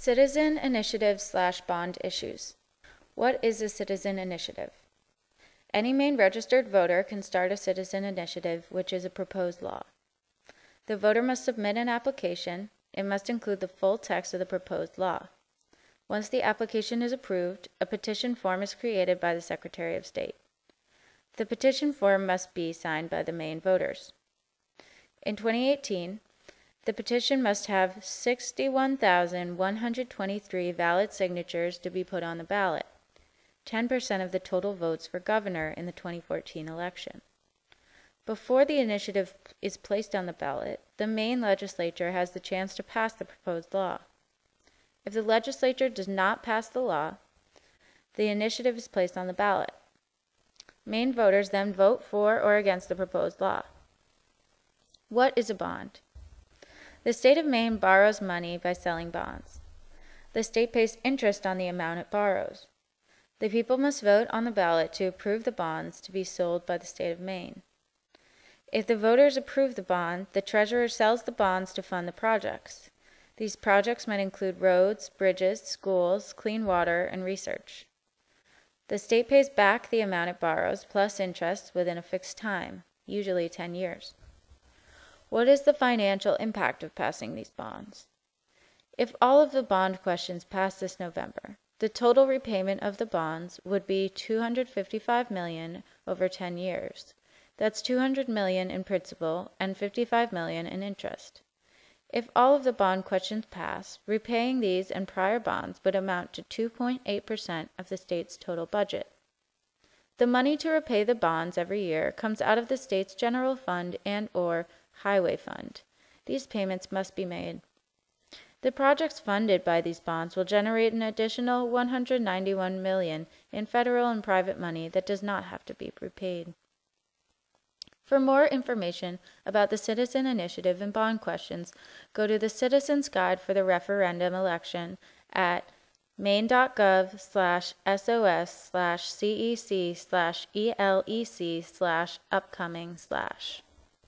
Citizen initiative/bond issues. What is a citizen initiative? Any Maine registered voter can start a citizen initiative, which is a proposed law. The voter must submit an application. It must include the full text of the proposed law. Once the application is approved, a petition form is created by the Secretary of State. The petition form must be signed by the Maine voters. In 2018, the petition must have 61,123 valid signatures to be put on the ballot, 10% of the total votes for governor in the 2014 election. Before the initiative is placed on the ballot, the Maine legislature has the chance to pass the proposed law. If the legislature does not pass the law, the initiative is placed on the ballot. Maine voters then vote for or against the proposed law. What is a bond? The state of Maine borrows money by selling bonds. The state pays interest on the amount it borrows. The people must vote on the ballot to approve the bonds to be sold by the state of Maine. If the voters approve the bond, the treasurer sells the bonds to fund the projects. These projects might include roads, bridges, schools, clean water, and research. The state pays back the amount it borrows plus interest within a fixed time, usually 10 years. What is the financial impact of passing these bonds? If all of the bond questions pass this November, the total repayment of the bonds would be $255 million over 10 years. That's $200 million in principal and $55 million in interest. If all of the bond questions pass, repaying these and prior bonds would amount to 2.8% of the state's total budget. The money to repay the bonds every year comes out of the state's general fund and/or highway fund. These payments must be made. The projects funded by these bonds will generate an additional $191 million in federal and private money that does not have to be repaid. For more information about the Citizen Initiative and bond questions, go to the Citizen's Guide for the Referendum Election at maine.gov/sos/cec/elec/upcoming/.